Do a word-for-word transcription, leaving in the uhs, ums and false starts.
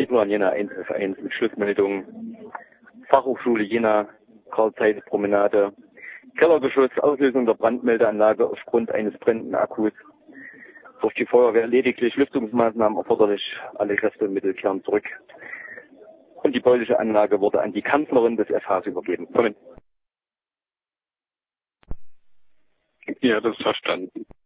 Sigma Jena eins F eins mit Schlussmeldung. Fachhochschule Jena, Karl-Zeiss-Promenade. Kellergeschoss, Auslösung der Brandmeldeanlage aufgrund eines brennenden Akkus. Durch die Feuerwehr lediglich Lüftungsmaßnahmen erforderlich. Alle Kräfte und Mittel kehren zurück. Und die bauliche Anlage wurde an die Kanzlerin des F Hs übergeben. Kommen. Ja, das ist verstanden.